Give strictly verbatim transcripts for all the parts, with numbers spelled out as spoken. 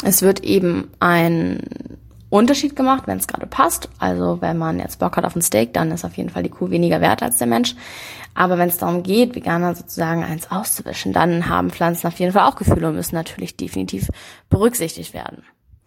Es wird eben ein Unterschied gemacht, wenn es gerade passt. Also wenn man jetzt Bock hat auf ein Steak, dann ist auf jeden Fall die Kuh weniger wert als der Mensch. Aber wenn es darum geht, Veganer sozusagen eins auszuwischen, dann haben Pflanzen auf jeden Fall auch Gefühle und müssen natürlich definitiv berücksichtigt werden.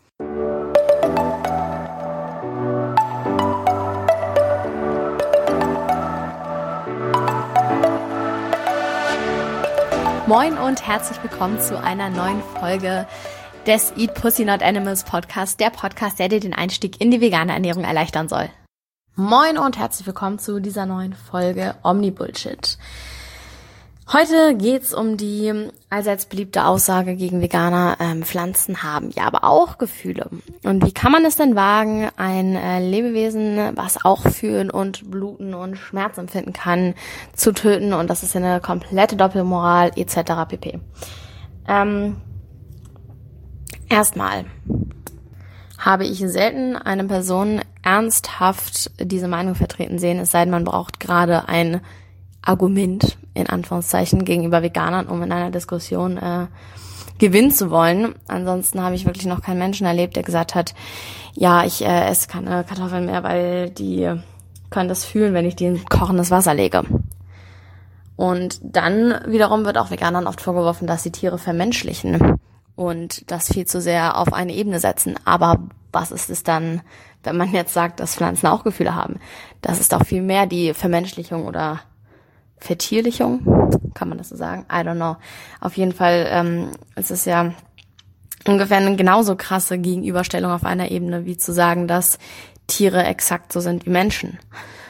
Moin und herzlich willkommen zu einer neuen Folge des Eat Pussy Not Animals Podcast, der Podcast, der dir den Einstieg in die vegane Ernährung erleichtern soll. Moin und herzlich willkommen zu dieser neuen Folge Omni-Bullshit. Heute geht's um die allseits beliebte Aussage gegen Veganer, ähm, Pflanzen haben ja aber auch Gefühle. Und wie kann man es denn wagen, ein äh, Lebewesen, was auch fühlen und bluten und Schmerz empfinden kann, zu töten? Und das ist ja eine komplette Doppelmoral et cetera pp. Ähm, erstmal habe ich selten eine Person ernsthaft diese Meinung vertreten sehen, es sei denn, man braucht gerade ein Argument, in Anführungszeichen, gegenüber Veganern, um in einer Diskussion äh, gewinnen zu wollen. Ansonsten habe ich wirklich noch keinen Menschen erlebt, der gesagt hat, ja, ich äh, esse keine Kartoffeln mehr, weil die können das fühlen, wenn ich die in kochendes Wasser lege. Und dann wiederum wird auch Veganern oft vorgeworfen, dass sie Tiere vermenschlichen und das viel zu sehr auf eine Ebene setzen. Aber was ist es dann, wenn man jetzt sagt, dass Pflanzen auch Gefühle haben? Das ist doch viel mehr die Vermenschlichung oder Vertierlichung, kann man das so sagen? I don't know. Auf jeden Fall ähm, ist es ja ungefähr eine genauso krasse Gegenüberstellung auf einer Ebene, wie zu sagen, dass Tiere exakt so sind wie Menschen.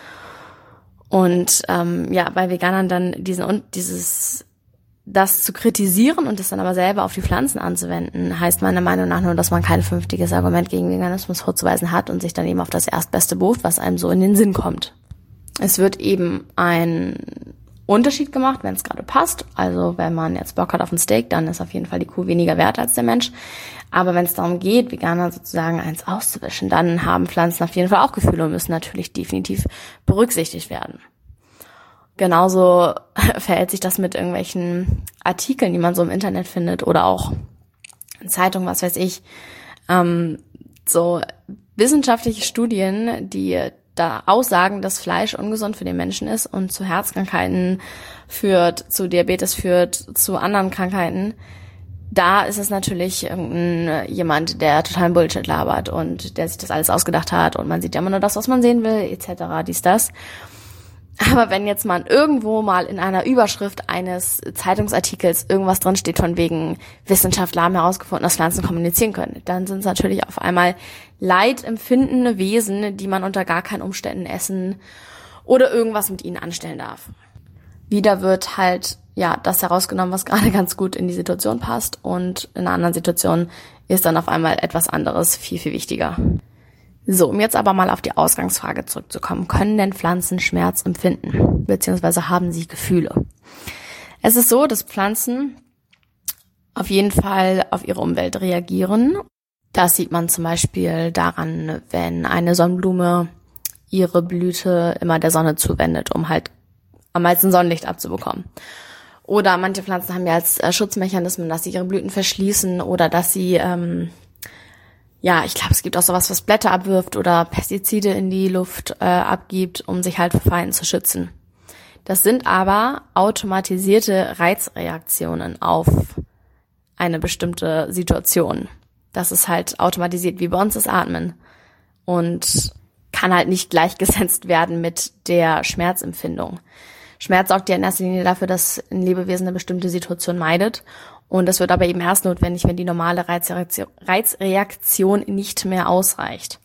Und ähm, ja, bei Veganern dann diesen und dieses das zu kritisieren und es dann aber selber auf die Pflanzen anzuwenden, heißt meiner Meinung nach nur, dass man kein vernünftiges Argument gegen Veganismus vorzuweisen hat und sich dann eben auf das Erstbeste beruft, was einem so in den Sinn kommt. Es wird eben ein Unterschied gemacht, wenn es gerade passt. Also wenn man jetzt Bock hat auf ein Steak, dann ist auf jeden Fall die Kuh weniger wert als der Mensch. Aber wenn es darum geht, Veganer sozusagen eins auszuwischen, dann haben Pflanzen auf jeden Fall auch Gefühle und müssen natürlich definitiv berücksichtigt werden. Genauso verhält sich das mit irgendwelchen Artikeln, die man so im Internet findet oder auch in Zeitungen, was weiß ich. Ähm, so wissenschaftliche Studien, die da aussagen, dass Fleisch ungesund für den Menschen ist und zu Herzkrankheiten führt, zu Diabetes führt, zu anderen Krankheiten, da ist es natürlich irgendein jemand, der totalen Bullshit labert und der sich das alles ausgedacht hat und man sieht ja immer nur das, was man sehen will, et cetera, dies, das. Aber wenn jetzt man irgendwo mal in einer Überschrift eines Zeitungsartikels irgendwas drin steht von wegen Wissenschaftler haben herausgefunden, dass Pflanzen kommunizieren können, dann sind es natürlich auf einmal leidempfindende Wesen, die man unter gar keinen Umständen essen oder irgendwas mit ihnen anstellen darf. Wieder wird halt ja das herausgenommen, was gerade ganz gut in die Situation passt und in einer anderen Situation ist dann auf einmal etwas anderes viel, viel wichtiger. So, um jetzt aber mal auf die Ausgangsfrage zurückzukommen. Können denn Pflanzen Schmerz empfinden? Beziehungsweise haben sie Gefühle? Es ist so, dass Pflanzen auf jeden Fall auf ihre Umwelt reagieren. Das sieht man zum Beispiel daran, wenn eine Sonnenblume ihre Blüte immer der Sonne zuwendet, um halt am meisten Sonnenlicht abzubekommen. Oder manche Pflanzen haben ja als Schutzmechanismen, dass sie ihre Blüten verschließen oder dass sie ähm, Ja, ich glaube, es gibt auch sowas, was Blätter abwirft oder Pestizide in die Luft äh, abgibt, um sich halt vor Feinden zu schützen. Das sind aber automatisierte Reizreaktionen auf eine bestimmte Situation. Das ist halt automatisiert, wie bei uns das Atmen. Und kann halt nicht gleichgesetzt werden mit der Schmerzempfindung. Schmerz sorgt ja in erster Linie dafür, dass ein Lebewesen eine bestimmte Situation meidet. Und das wird aber eben erst notwendig, wenn die normale Reizreaktion, Reizreaktion nicht mehr ausreicht.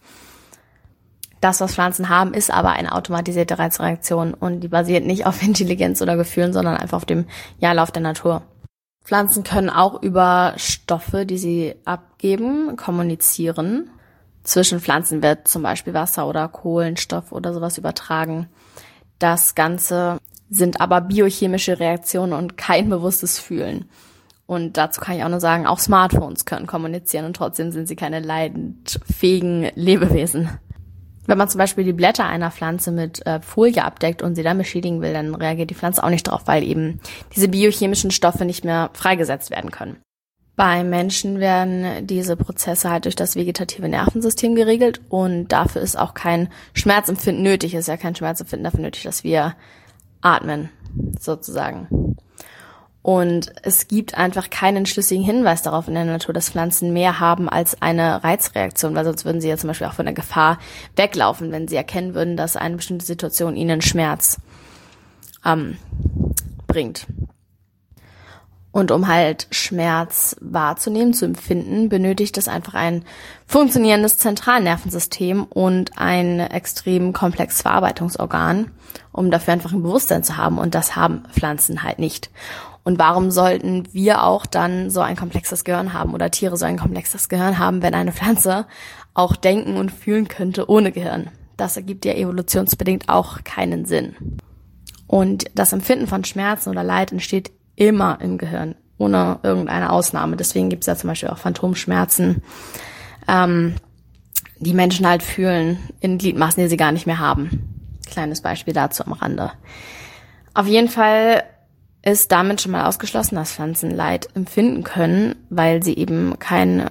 Das, was Pflanzen haben, ist aber eine automatisierte Reizreaktion und die basiert nicht auf Intelligenz oder Gefühlen, sondern einfach auf dem ja, Lauf der Natur. Pflanzen können auch über Stoffe, die sie abgeben, kommunizieren. Zwischen Pflanzen wird zum Beispiel Wasser oder Kohlenstoff oder sowas übertragen. Das Ganze sind aber biochemische Reaktionen und kein bewusstes Fühlen. Und dazu kann ich auch nur sagen, auch Smartphones können kommunizieren und trotzdem sind sie keine leidensfähigen Lebewesen. Wenn man zum Beispiel die Blätter einer Pflanze mit äh, Folie abdeckt und sie dann beschädigen will, dann reagiert die Pflanze auch nicht drauf, weil eben diese biochemischen Stoffe nicht mehr freigesetzt werden können. Bei Menschen werden diese Prozesse halt durch das vegetative Nervensystem geregelt und dafür ist auch kein Schmerzempfinden nötig. Es ist ja kein Schmerzempfinden dafür nötig, dass wir atmen, sozusagen. Und es gibt einfach keinen schlüssigen Hinweis darauf in der Natur, dass Pflanzen mehr haben als eine Reizreaktion, weil sonst würden sie ja zum Beispiel auch von der Gefahr weglaufen, wenn sie erkennen würden, dass eine bestimmte Situation ihnen Schmerz ähm, bringt. Und um halt Schmerz wahrzunehmen, zu empfinden, benötigt es einfach ein funktionierendes Zentralnervensystem und ein extrem komplexes Verarbeitungsorgan, um dafür einfach ein Bewusstsein zu haben. Und das haben Pflanzen halt nicht. Und warum sollten wir auch dann so ein komplexes Gehirn haben oder Tiere so ein komplexes Gehirn haben, wenn eine Pflanze auch denken und fühlen könnte ohne Gehirn? Das ergibt ja evolutionsbedingt auch keinen Sinn. Und das Empfinden von Schmerzen oder Leid entsteht immer im Gehirn, ohne irgendeine Ausnahme. Deswegen gibt es ja zum Beispiel auch Phantomschmerzen, ähm, die Menschen halt fühlen in Gliedmaßen, die sie gar nicht mehr haben. Kleines Beispiel dazu am Rande. Auf jeden Fall ist damit schon mal ausgeschlossen, dass Pflanzen Leid empfinden können, weil sie eben kein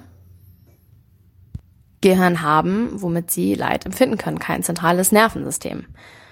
Gehirn haben, womit sie Leid empfinden können, kein zentrales Nervensystem.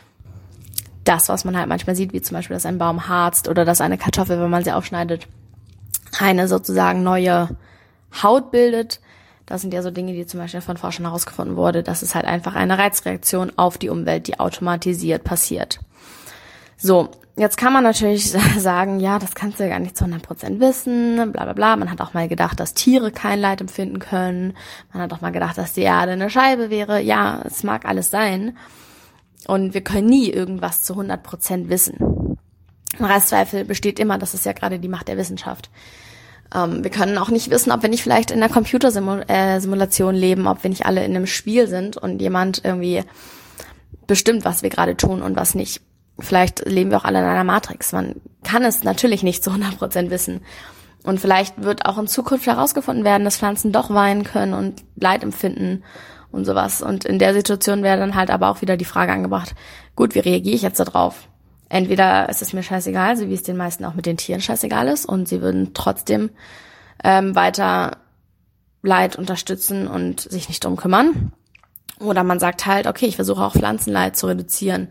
Das, was man halt manchmal sieht, wie zum Beispiel, dass ein Baum harzt oder dass eine Kartoffel, wenn man sie aufschneidet, eine sozusagen neue Haut bildet. Das sind ja so Dinge, die zum Beispiel von Forschern herausgefunden wurde. Das ist halt einfach eine Reizreaktion auf die Umwelt, die automatisiert passiert. So, jetzt kann man natürlich sagen, ja, das kannst du ja gar nicht zu hundert Prozent wissen, bla bla bla. Man hat auch mal gedacht, dass Tiere kein Leid empfinden können. Man hat auch mal gedacht, dass die Erde eine Scheibe wäre. Ja, es mag alles sein. Und wir können nie irgendwas zu hundert Prozent wissen. Restzweifel besteht immer, das ist ja gerade die Macht der Wissenschaft. Ähm, wir können auch nicht wissen, ob wir nicht vielleicht in einer Computersimulation leben, ob wir nicht alle in einem Spiel sind und jemand irgendwie bestimmt, was wir gerade tun und was nicht. Vielleicht leben wir auch alle in einer Matrix. Man kann es natürlich nicht zu hundert Prozent wissen. Und vielleicht wird auch in Zukunft herausgefunden werden, dass Pflanzen doch weinen können und Leid empfinden und sowas. Und in der Situation wäre dann halt aber auch wieder die Frage angebracht, gut, wie reagiere ich jetzt da drauf? Entweder ist es mir scheißegal, so wie es den meisten auch mit den Tieren scheißegal ist, und sie würden trotzdem ähm, weiter Leid unterstützen und sich nicht drum kümmern. Oder man sagt halt, okay, ich versuche auch Pflanzenleid zu reduzieren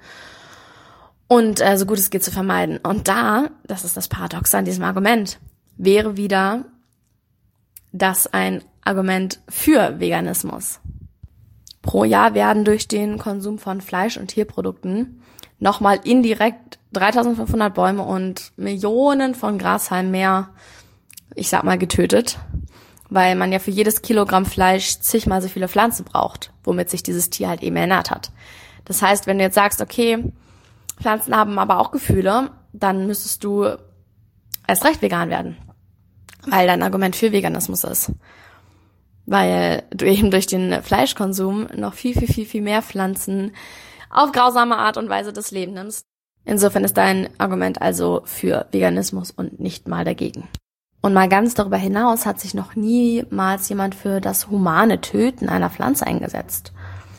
und äh, so gut es geht zu vermeiden. Und da, das ist das Paradoxe an diesem Argument, wäre wieder das ein Argument für Veganismus. Pro Jahr werden durch den Konsum von Fleisch- und Tierprodukten nochmal indirekt dreitausendfünfhundert Bäume und Millionen von Grashalmen mehr, ich sag mal, getötet, weil man ja für jedes Kilogramm Fleisch zigmal so viele Pflanzen braucht, womit sich dieses Tier halt eben ernährt hat. Das heißt, wenn du jetzt sagst, okay, Pflanzen haben aber auch Gefühle, dann müsstest du erst recht vegan werden, weil dein Argument für Veganismus ist. Weil du eben durch den Fleischkonsum noch viel, viel, viel, viel mehr Pflanzen auf grausame Art und Weise das Leben nimmst. Insofern ist dein Argument also für Veganismus und nicht mal dagegen. Und mal ganz darüber hinaus hat sich noch niemals jemand für das humane Töten einer Pflanze eingesetzt.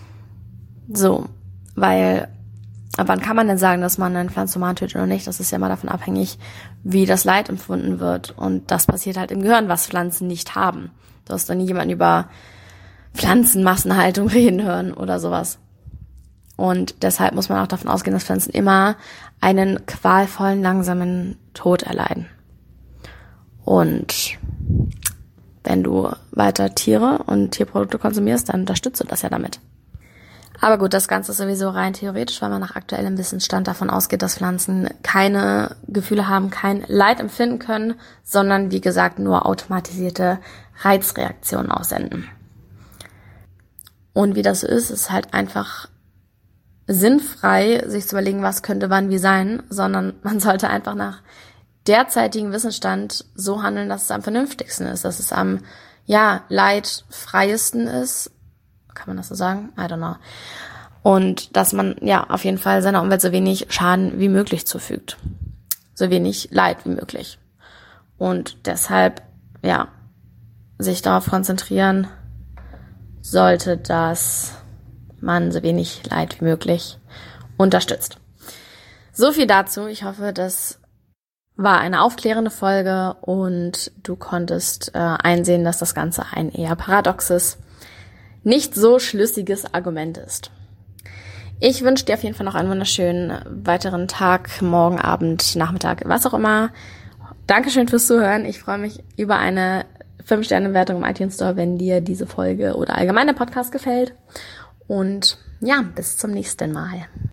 So, weil, wann kann man denn sagen, dass man eine Pflanze human tötet oder nicht? Das ist ja immer davon abhängig, wie das Leid empfunden wird. Und das passiert halt im Gehirn, was Pflanzen nicht haben. Du hast doch nie jemanden über Pflanzenmassenhaltung reden hören oder sowas. Und deshalb muss man auch davon ausgehen, dass Pflanzen immer einen qualvollen, langsamen Tod erleiden. Und wenn du weiter Tiere und Tierprodukte konsumierst, dann unterstützt du das ja damit. Aber gut, das Ganze ist sowieso rein theoretisch, weil man nach aktuellem Wissensstand davon ausgeht, dass Pflanzen keine Gefühle haben, kein Leid empfinden können, sondern wie gesagt nur automatisierte Reizreaktionen aussenden. Und wie das so ist, ist halt einfach sinnfrei, sich zu überlegen, was könnte wann wie sein, sondern man sollte einfach nach derzeitigen Wissensstand so handeln, dass es am vernünftigsten ist, dass es am, ja, leidfreiesten ist. Kann man das so sagen? I don't know. Und dass man, ja, auf jeden Fall seiner Umwelt so wenig Schaden wie möglich zufügt. So wenig Leid wie möglich. Und deshalb, ja, sich darauf konzentrieren sollte, dass man so wenig Leid wie möglich unterstützt. So viel dazu. Ich hoffe, das war eine aufklärende Folge und du konntest äh, einsehen, dass das Ganze ein eher paradoxes, nicht so schlüssiges Argument ist. Ich wünsche dir auf jeden Fall noch einen wunderschönen weiteren Tag, Morgen, Abend, Nachmittag, was auch immer. Dankeschön fürs Zuhören. Ich freue mich über eine fünf Sterne Bewertung im iTunes Store, wenn dir diese Folge oder allgemein der Podcast gefällt. Und ja, bis zum nächsten Mal.